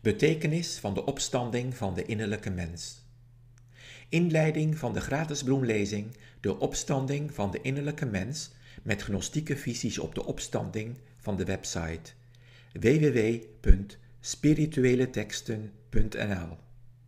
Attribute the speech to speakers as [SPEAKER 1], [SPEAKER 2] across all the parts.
[SPEAKER 1] Betekenis van de opstanding van de innerlijke mens. Inleiding van de gratis bloemlezing De opstanding van de innerlijke mens met gnostieke visies op de opstanding van de website www.spiritueleteksten.nl.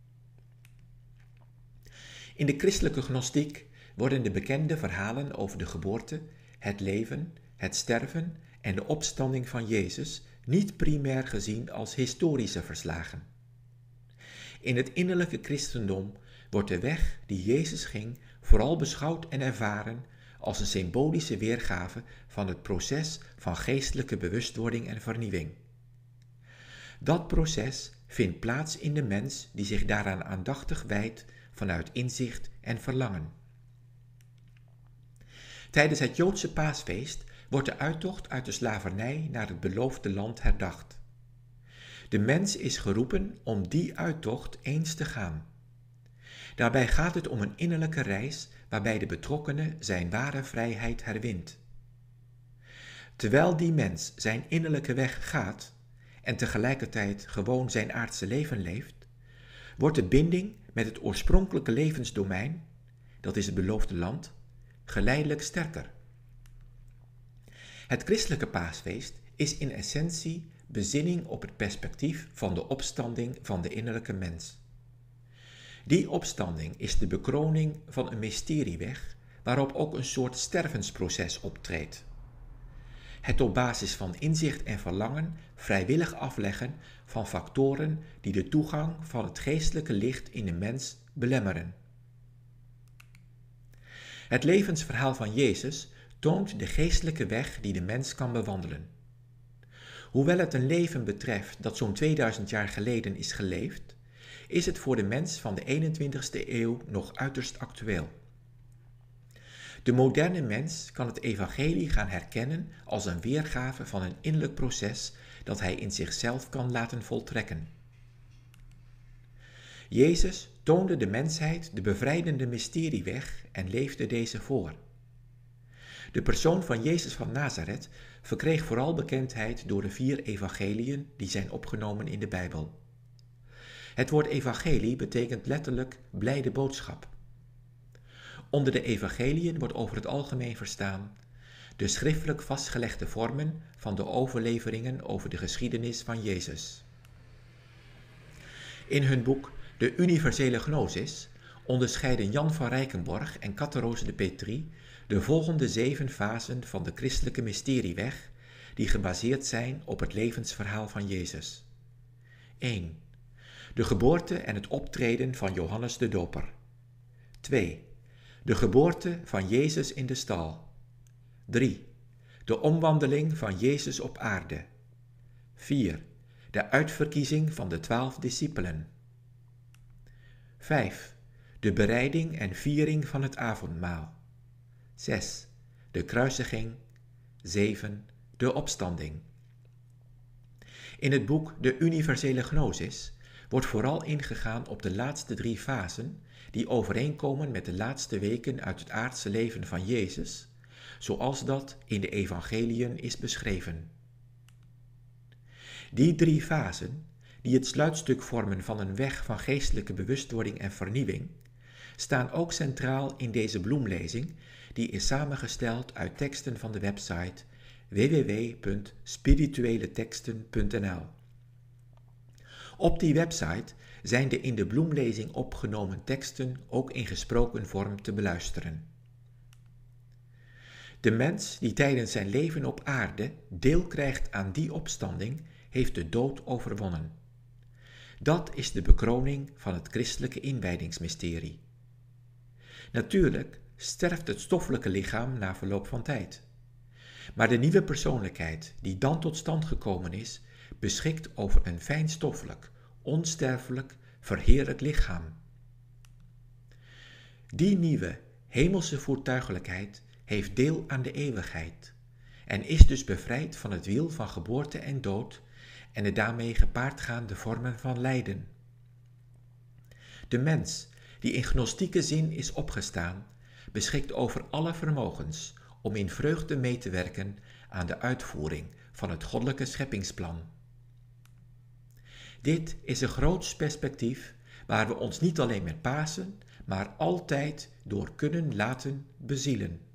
[SPEAKER 1] In de christelijke gnostiek worden de bekende verhalen over de geboorte, het leven, het sterven en de opstanding van Jezus niet primair gezien als historische verslagen. In het innerlijke christendom wordt de weg die Jezus ging vooral beschouwd en ervaren als een symbolische weergave van het proces van geestelijke bewustwording en vernieuwing. Dat proces vindt plaats in de mens die zich daaraan aandachtig wijdt vanuit inzicht en verlangen. Tijdens het Joodse paasfeest wordt de uittocht uit de slavernij naar het beloofde land herdacht. De mens is geroepen om die uittocht eens te gaan. Daarbij gaat het om een innerlijke reis waarbij de betrokkene zijn ware vrijheid herwint. Terwijl die mens zijn innerlijke weg gaat en tegelijkertijd gewoon zijn aardse leven leeft, wordt de binding met het oorspronkelijke levensdomein, dat is het beloofde land, geleidelijk sterker. Het christelijke paasfeest is in essentie bezinning op het perspectief van de opstanding van de innerlijke mens. Die opstanding is de bekroning van een mysterieweg waarop ook een soort stervensproces optreedt. Het op basis van inzicht en verlangen vrijwillig afleggen van factoren die de toegang van het geestelijke licht in de mens belemmeren. Het levensverhaal van Jezus toont de geestelijke weg die de mens kan bewandelen. Hoewel het een leven betreft dat zo'n 2000 jaar geleden is geleefd, is het voor de mens van de 21ste eeuw nog uiterst actueel. De moderne mens kan het evangelie gaan herkennen als een weergave van een innerlijk proces dat hij in zichzelf kan laten voltrekken. Jezus toonde de mensheid de bevrijdende mysterieweg en leefde deze voor. De persoon van Jezus van Nazareth verkreeg vooral bekendheid door de 4 evangeliën die zijn opgenomen in de Bijbel. Het woord evangelie betekent letterlijk blijde boodschap. Onder de evangeliën wordt over het algemeen verstaan de schriftelijk vastgelegde vormen van de overleveringen over de geschiedenis van Jezus. In hun boek De universele gnosis onderscheiden Jan van Rijkenborg en Catharoos de Petrie de volgende 7 fasen van de christelijke mysterieweg die gebaseerd zijn op het levensverhaal van Jezus. 1. De geboorte en het optreden van Johannes de Doper. 2. De geboorte van Jezus in de stal. 3. De omwandeling van Jezus op aarde. 4. De uitverkiezing van de 12 discipelen. 5. De bereiding en viering van het avondmaal. 6. De kruisiging. 7. De opstanding. In het boek De universele gnosis wordt vooral ingegaan op de laatste 3 fasen die overeenkomen met de laatste weken uit het aardse leven van Jezus, zoals dat in de evangeliën is beschreven. Die 3 fasen, die het sluitstuk vormen van een weg van geestelijke bewustwording en vernieuwing, staan ook centraal in deze bloemlezing, die is samengesteld uit teksten van de website www.spiritueleteksten.nl. Op die website zijn de in de bloemlezing opgenomen teksten ook in gesproken vorm te beluisteren. De mens die tijdens zijn leven op aarde deel krijgt aan die opstanding, heeft de dood overwonnen. Dat is de bekroning van het christelijke inwijdingsmysterie. Natuurlijk sterft het stoffelijke lichaam na verloop van tijd. Maar de nieuwe persoonlijkheid die dan tot stand gekomen is, beschikt over een fijnstoffelijk, onsterfelijk, verheerlijk lichaam. Die nieuwe, hemelse voertuigelijkheid heeft deel aan de eeuwigheid en is dus bevrijd van het wiel van geboorte en dood en de daarmee gepaardgaande vormen van lijden. De mens, die in gnostieke zin is opgestaan, beschikt over alle vermogens om in vreugde mee te werken aan de uitvoering van het goddelijke scheppingsplan. Dit is een groots perspectief waar we ons niet alleen met Pasen, maar altijd door kunnen laten bezielen.